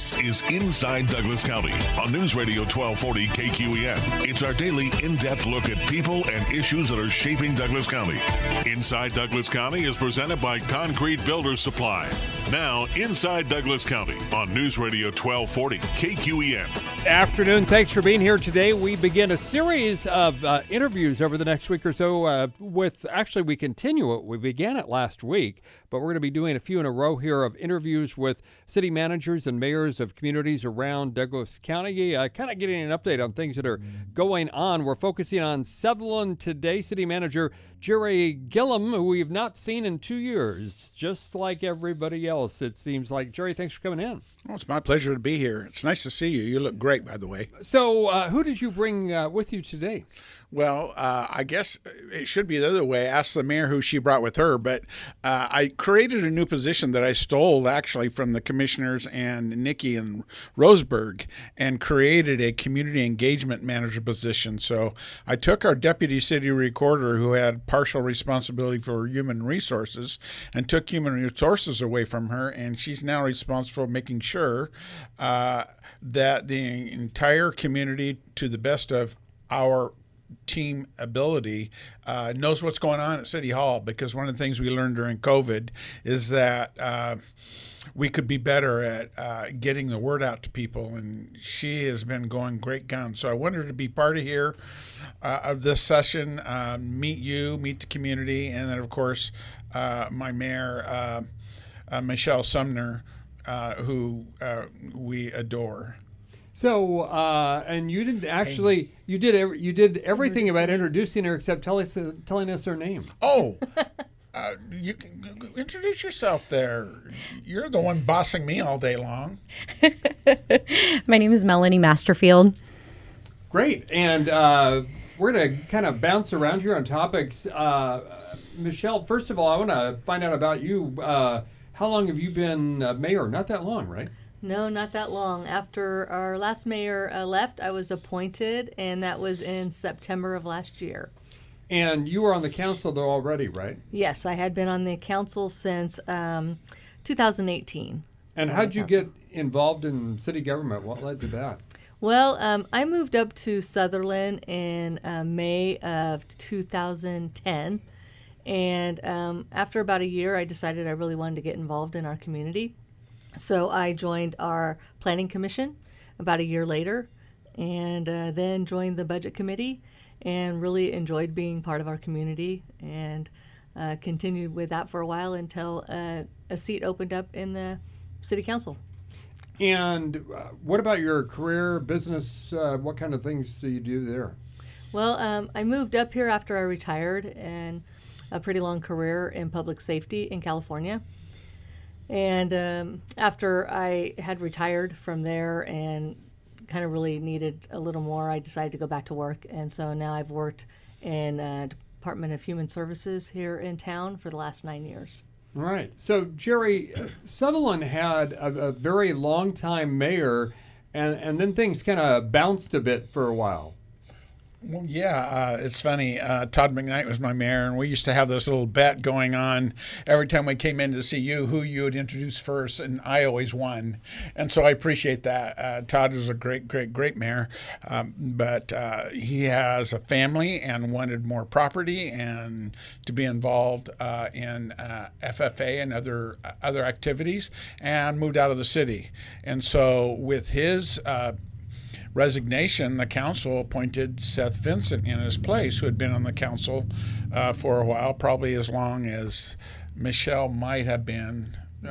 This is Inside Douglas County on News Radio 1240 KQEN. It's our daily in-depth look at people and issues that are shaping Douglas County. Inside Douglas County is presented by Concrete Builders Supply. Now, Inside Douglas County on News Radio 1240 KQEN. Afternoon. Thanks for being here today. We begin a series of interviews over the next week or so we continue it. We began it last week, but we're going to be doing a few in a row here of interviews with city managers and mayors of communities around Douglas County, kind of getting an update on things that are going on. We're focusing on Sutherland today. City Manager Jerry Gillum, who we've not seen in 2 years, just like everybody else, it seems like. Jerry, thanks for coming in. Well, it's my pleasure to be here. It's nice to see you. You look great, by the way. So who did you bring with you today? Well, I guess it should be the other way. Ask the mayor who she brought with her. But I created a new position that I stole, actually, from the commissioners and Nikki and Roseburg, and created a community engagement manager position. So I took our deputy city recorder, who had partial responsibility for human resources, and took human resources away from her, and she's now responsible for making sure that the entire community, to the best of our team ability, knows what's going on at City Hall, because one of the things we learned during COVID is that we could be better at getting the word out to people, and she has been going great guns. So I wanted her to be part of this session, meet you, meet the community, and then, of course, my mayor, Michelle Sumner, who we adore. So, and you didn't actually, you did everything about introducing her except telling us her name. Oh, you can introduce yourself there. You're the one bossing me all day long. My name is Melanie Masterfield. Great. And we're going to kind of bounce around here on topics. Michelle, first of all, I want to find out about you. How long have you been mayor? Not that long, right? No, not that long. After our last mayor left, I was appointed, and that was in September of last year. And you were on the council, though, already, right? Yes, I had been on the council since 2018. And how did you get involved in city government? What led to that? Well, I moved up to Sutherland in May of 2010. And after about a year, I decided I really wanted to get involved in our community. So I joined our planning commission about a year later, and then joined the budget committee, and really enjoyed being part of our community, and continued with that for a while until a seat opened up in the city council. And what about your career, business? What kind of things do you do there? Well, I moved up here after I retired, and a pretty long career in public safety in California. And after I had retired from there and kind of really needed a little more, I decided to go back to work. And so now I've worked in Department of Human Services here in town for the last 9 years. All right. So, Jerry, Sutherland had a very long-time mayor, and then things kind of bounced a bit for a while. Well, yeah, it's funny. Todd McKnight was my mayor, and we used to have this little bet going on every time we came in to see you, who you would introduce first, and I always won. And so I appreciate that. Todd was a great mayor, but he has a family and wanted more property and to be involved in FFA and other activities, and moved out of the city. And so with his resignation, the council appointed Seth Vincent in his place, who had been on the council for a while, probably as long as Michelle might have been.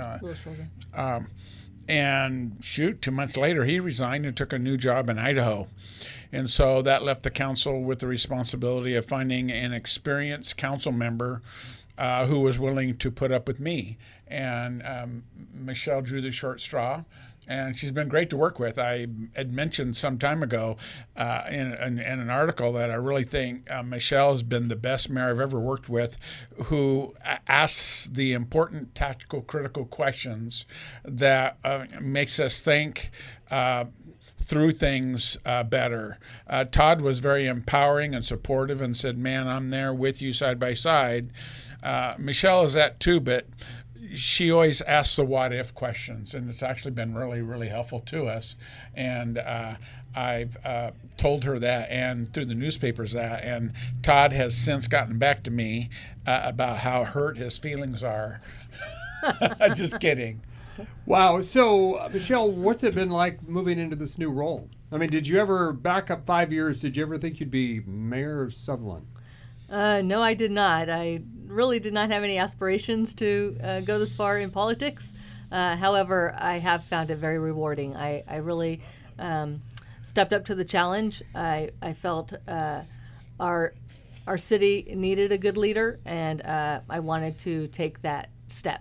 And 2 months later, he resigned and took a new job in Idaho. And so that left the council with the responsibility of finding an experienced council member who was willing to put up with me. And Michelle drew the short straw. And she's been great to work with. I had mentioned some time ago in an article that I really think Michelle has been the best mayor I've ever worked with, who asks the important, tactical, critical questions that makes us think through things better. Todd was very empowering and supportive and said, man, I'm there with you side by side. Michelle is that too, but she always asks the what if questions, and it's actually been really, really helpful to us. And I've told her that, and through the newspapers that, and Todd has since gotten back to me about how hurt his feelings are. Just kidding. Wow. So, Michelle, what's it been like moving into this new role? I mean, did you ever, back up 5 years, did you ever think you'd be mayor of Sutherlin? No, I did not. I really did not have any aspirations to go this far in politics. However, I have found it very rewarding. I really stepped up to the challenge. I felt our city needed a good leader, and I wanted to take that step.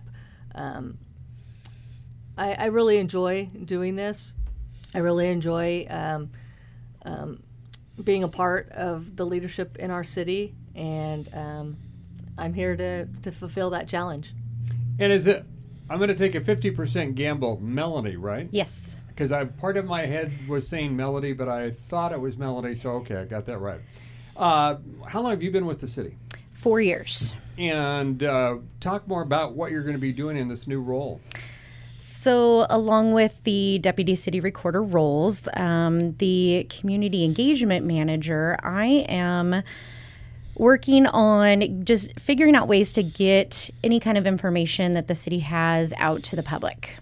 I really enjoy doing this. I really enjoy being a part of the leadership in our city, and I'm here to fulfill that challenge. And is it, I'm going to take a 50% gamble, Melanie, right? Yes. Because part of my head was saying Melody, but I thought it was Melody, so okay, I got that right. How long have you been with the city? 4 years. And talk more about what you're going to be doing in this new role. So, along with the deputy city recorder roles, the community engagement manager, I am working on just figuring out ways to get any kind of information that the city has out to the public.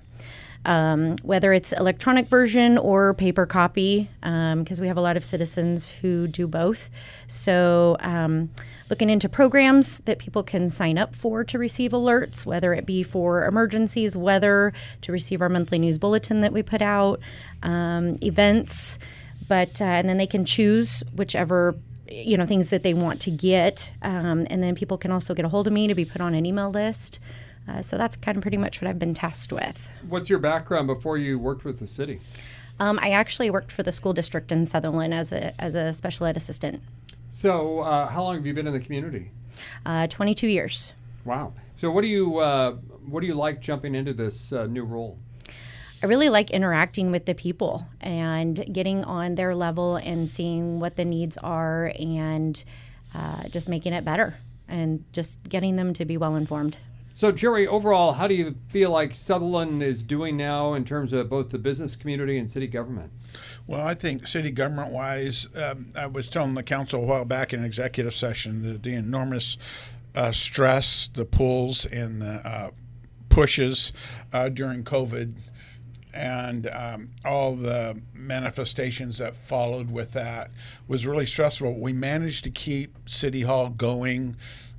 Whether it's electronic version or paper copy, because we have a lot of citizens who do both. So looking into programs that people can sign up for to receive alerts, whether it be for emergencies, weather, to receive our monthly news bulletin that we put out, events, and then they can choose whichever things that they want to get, and then people can also get a hold of me to be put on an email list. So that's kind of pretty much what I've been tasked with. What's your background before you worked with the city? I actually worked for the school district in Sutherlin as a special ed assistant. So how long have you been in the community? 22 years. Wow. So what do you like jumping into this new role? I really like interacting with the people and getting on their level and seeing what the needs are and just making it better and just getting them to be well informed. So, Jerry, overall, how do you feel like Sutherlin is doing now in terms of both the business community and city government? Well, I think city government-wise, I was telling the council a while back in executive session the enormous stress, the pulls, and the pushes during COVID, and all the manifestations that followed with that was really stressful. We managed to keep City Hall going,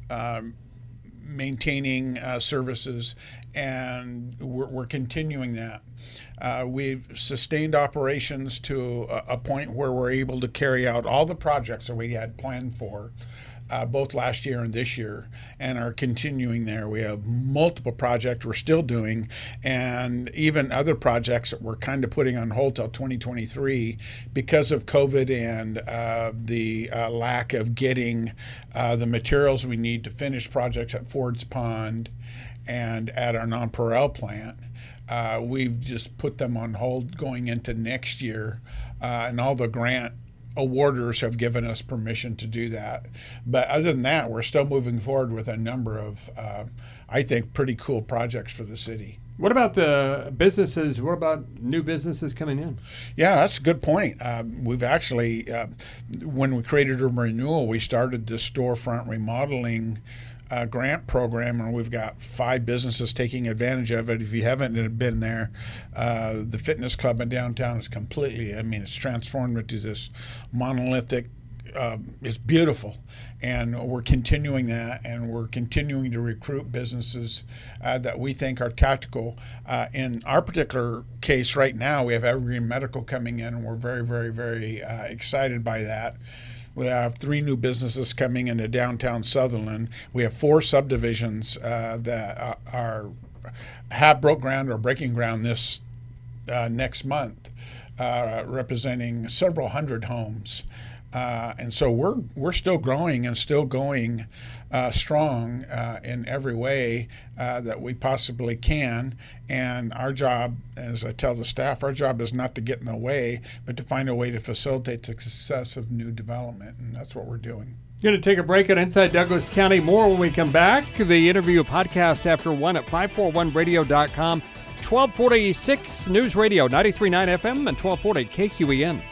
maintaining services, and we're continuing that. We've sustained operations to a point where we're able to carry out all the projects that we had planned for, both last year and this year, and are continuing there. We have multiple projects we're still doing, and even other projects that we're kind of putting on hold till 2023 because of COVID and the lack of getting the materials we need to finish projects at Ford's Pond and at our Nonpareil plant. We've just put them on hold going into next year, and all the grant awarders have given us permission to do that. But other than that, we're still moving forward with a number of, I think, pretty cool projects for the city. What about the businesses? What about new businesses coming in? Yeah, that's a good point. We've actually, when we created Urban Renewal, we started this storefront remodeling grant program, and we've got 5 businesses taking advantage of it. If you haven't been there, the fitness club in downtown is it's transformed into this monolithic, it's beautiful. And we're continuing that, and we're continuing to recruit businesses that we think are tactical. In our particular case right now, we have Evergreen Medical coming in, and we're very, very, very excited by that. We have 3 new businesses coming into downtown Sutherlin. We have 4 subdivisions that have broke ground or breaking ground this next month, representing several hundred homes. And so we're still growing and still going strong in every way that we possibly can. And our job, as I tell the staff, our job is not to get in the way, but to find a way to facilitate the success of new development. And that's what we're doing. Going to take a break on Inside Douglas County. More when we come back. The interview podcast after 1 at 541radio.com. 1246 News Radio, 93.9 FM and 1240 KQEN.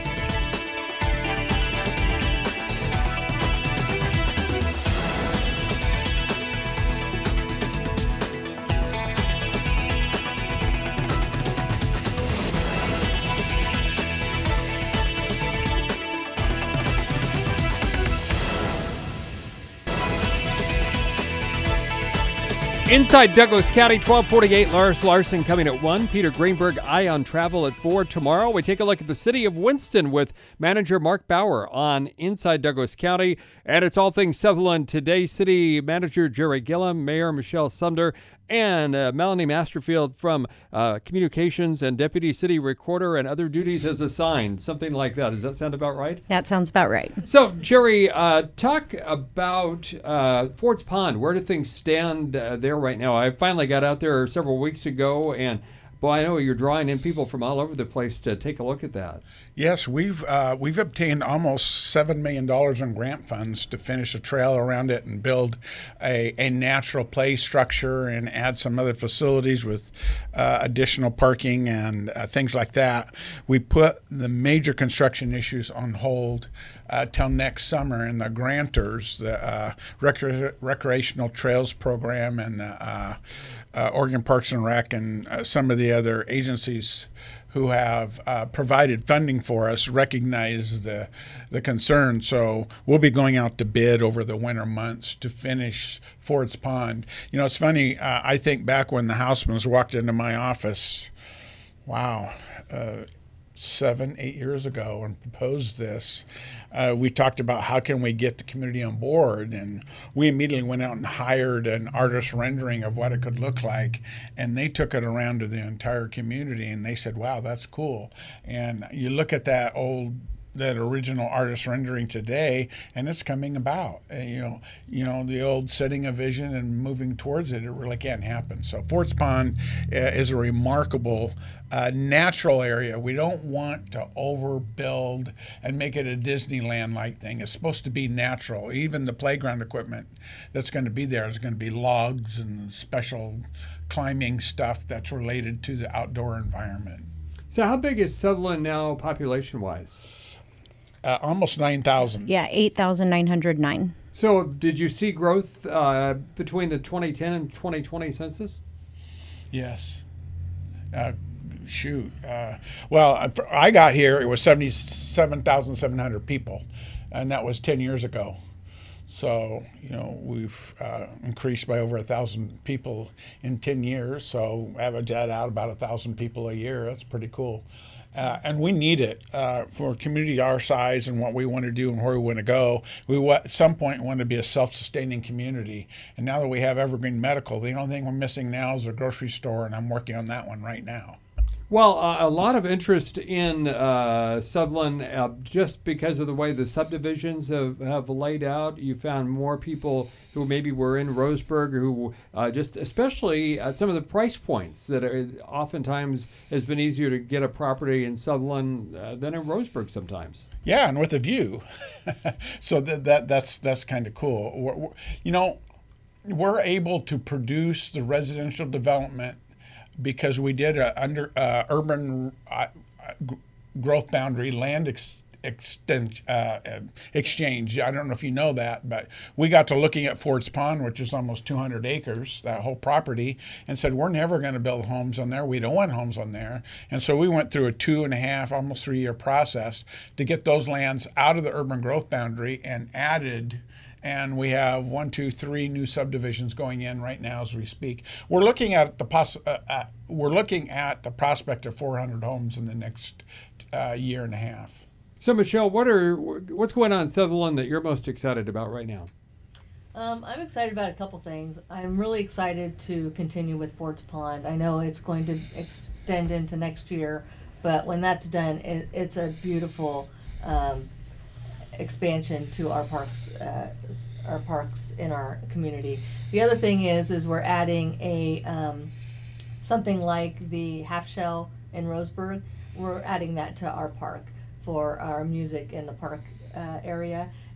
Inside Douglas County, 1248, Lars Larson coming at 1. Peter Greenberg, Eye on Travel at 4 tomorrow. We take a look at the city of Winston with manager Mark Bauer on Inside Douglas County. And it's all things Sutherland today. City manager Jerry Gillum, Mayor Michelle Sumner, and Melanie Masterfield from Communications and Deputy City Recorder and other duties as assigned. Something like that. Does that sound about right? That sounds about right. So, Jerry, talk about Ford's Pond. Where do things stand there right now? I finally got out there several weeks ago, and boy, I know you're drawing in people from all over the place to take a look at that. Yes, we've obtained almost $7 million in grant funds to finish a trail around it and build a natural play structure and add some other facilities with additional parking and things like that. We put the major construction issues on hold till next summer, and the grantors, the Recreational Trails Program and the Oregon Parks and Rec and some of the other agencies who have provided funding for us recognize the concern. So we'll be going out to bid over the winter months to finish Ford's Pond. You know, it's funny, I think back when the Housemans walked into my office, 7-8 years ago, and proposed this. We talked about how can we get the community on board, and we immediately went out and hired an artist rendering of what it could look like, and they took it around to the entire community, and they said, wow, that's cool. And you look at that original artist rendering today, and it's coming about. You know, the old setting a vision and moving towards it really can't happen. So Ford's Pond is a remarkable natural area. We don't want to overbuild and make it a Disneyland-like thing. It's supposed to be natural. Even the playground equipment that's going to be there is going to be logs and special climbing stuff that's related to the outdoor environment. So how big is Sutherland now population-wise? Almost 9,000. Yeah, 8,909. So did you see growth between the 2010 and 2020 census? Yes. Well, I got here, it was 77,700 people, and that was 10 years ago. So, you know, we've increased by over 1,000 people in 10 years. So average that out about 1,000 people a year. That's pretty cool. And we need it for a community our size and what we want to do and where we want to go. We at some point want to be a self-sustaining community. And now that we have Evergreen Medical, the only thing we're missing now is a grocery store, and I'm working on that one right now. Well, a lot of interest in Sutherland just because of the way the subdivisions have laid out. You found more people who maybe were in Roseburg who just especially at some of the price points that are, oftentimes has been easier to get a property in Sutherland than in Roseburg sometimes. Yeah, and with a view. So that's kind of cool. We're able to produce the residential development because we did a urban growth boundary land exchange. I don't know if you know that, but we got to looking at Ford's Pond, which is almost 200 acres, that whole property, and said, we're never going to build homes on there. We don't want homes on there. And so we went through a 2.5, almost 3-year process to get those lands out of the urban growth boundary and added. And we have 1, 2, 3 new subdivisions going in right now as we speak. We're looking at the prospect of 400 homes in the next year and a half. So, Michelle, what's going on in Sutherland that you're most excited about right now? I'm excited about a couple things. I'm really excited to continue with Ford's Pond. I know it's going to extend into next year, but when that's done, it's a beautiful expansion to our parks in our community. The other thing is we're adding a something like the half shell in Roseburg. We're adding that to our park for our music in the park area,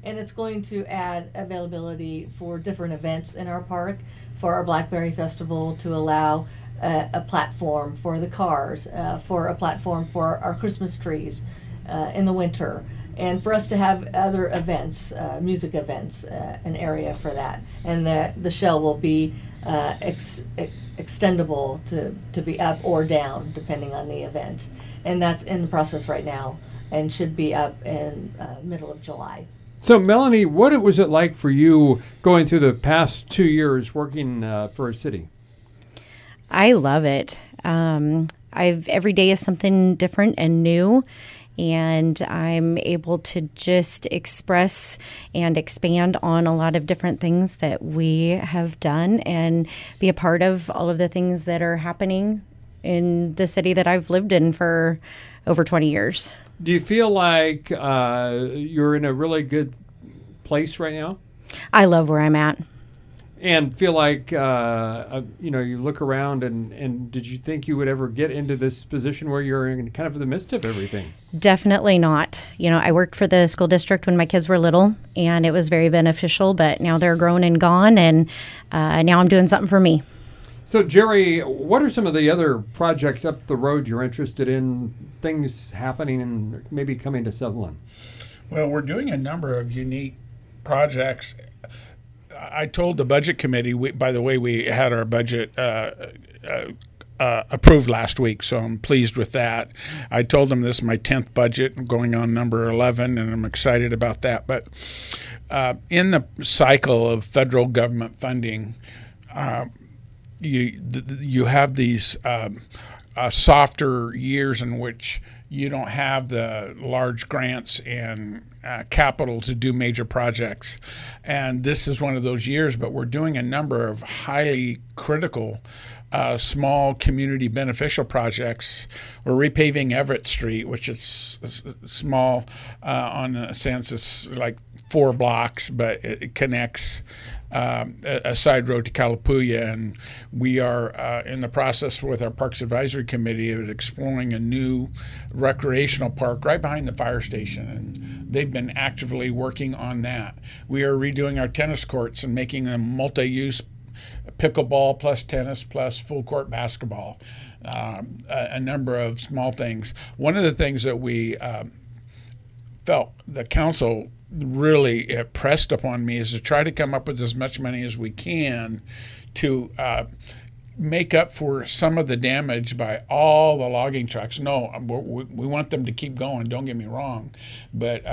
and it's going to add availability for different events in our park, for our Blackberry Festival, to allow a platform for the cars, for a platform for our Christmas trees in the winter, and for us to have other events, music events, an area for that. And the shell will be extendable to be up or down depending on the event. And that's in the process right now and should be up in middle of July. So, Melanie, what was it like for you going through the past 2 years working for a city? I love it. Every day is something different and new, and I'm able to just express and expand on a lot of different things that we have done and be a part of all of the things that are happening in the city that I've lived in for over 20 years. Do you feel like you're in a really good place right now? I love where I'm at. And feel like, you look around and did you think you would ever get into this position where you're in kind of the midst of everything? Definitely not. I worked for the school district when my kids were little, and it was very beneficial, but now they're grown and gone, and now I'm doing something for me. So, Jerry, what are some of the other projects up the road you're interested in, things happening and maybe coming to Sutherland? Well, we're doing a number of unique projects. I told the budget committee, by the way, we had our budget approved last week, so I'm pleased with that. I told them this is my 10th budget, going on number 11, and I'm excited about that. But in the cycle of federal government funding, you have these softer years in which you don't have the large grants and capital to do major projects. And this is one of those years, but we're doing a number of highly critical small community beneficial projects. We're repaving Everett Street, which is small on a sense. It's like 4 blocks, but it connects a side road to Calapooya, and we are in the process with our Parks Advisory Committee of exploring a new recreational park right behind the fire station, and they've been actively working on that. We are redoing our tennis courts and making them multi-use pickleball plus tennis plus full court basketball, a number of small things. One of the things that we felt the council really pressed upon me is to try to come up with as much money as we can to make up for some of the damage by all the logging trucks. No, we want them to keep going, don't get me wrong, but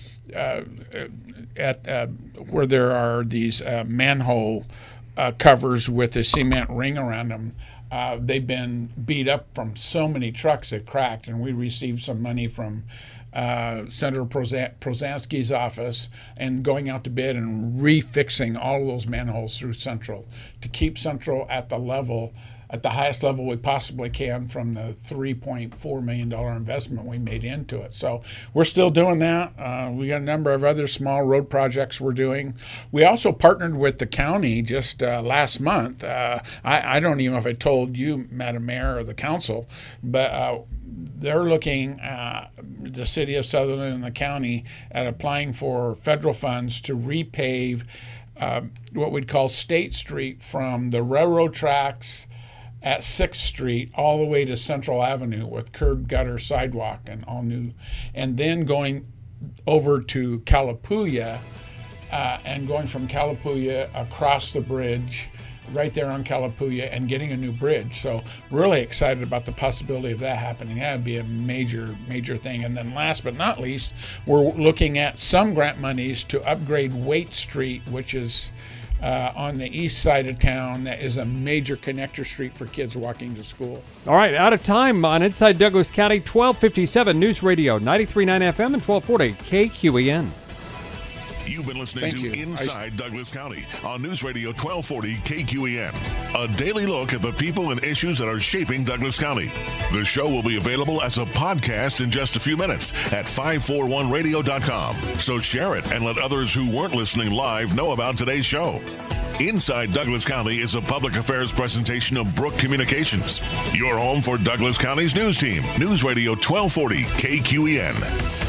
where there are these manhole covers with a cement ring around them, they've been beat up from so many trucks that cracked, and we received some money from Senator Prozansky's office and going out to bid and refixing all of those manholes through Central to keep Central at the highest level we possibly can from the $3.4 million investment we made into it. So we're still doing that. We got a number of other small road projects we're doing. We also partnered with the county just last month. I don't even know if I told you, Madam Mayor, or the council, but they're looking, the city of Sutherland and the county, at applying for federal funds to repave what we'd call State Street from the railroad tracks at 6th Street all the way to Central Avenue with curb gutter sidewalk and all new, and then going over to Calapooya and going from Calapooya across the bridge right there on Calapooya and getting a new bridge. So really excited about the possibility of that happening. That would be a major, major thing. And then last but not least, we're looking at some grant monies to upgrade Waite Street, which is on the east side of town. That is a major connector street for kids walking to school. All right, out of time on Inside Douglas County, 1257 News Radio, 93.9 FM and 1240 KQEN. You've been listening to Inside Douglas County on News Radio 1240 KQEN. A daily look at the people and issues that are shaping Douglas County. The show will be available as a podcast in just a few minutes at 541radio.com. So share it and let others who weren't listening live know about today's show. Inside Douglas County is a public affairs presentation of Brook Communications, your home for Douglas County's news team. News Radio 1240 KQEN.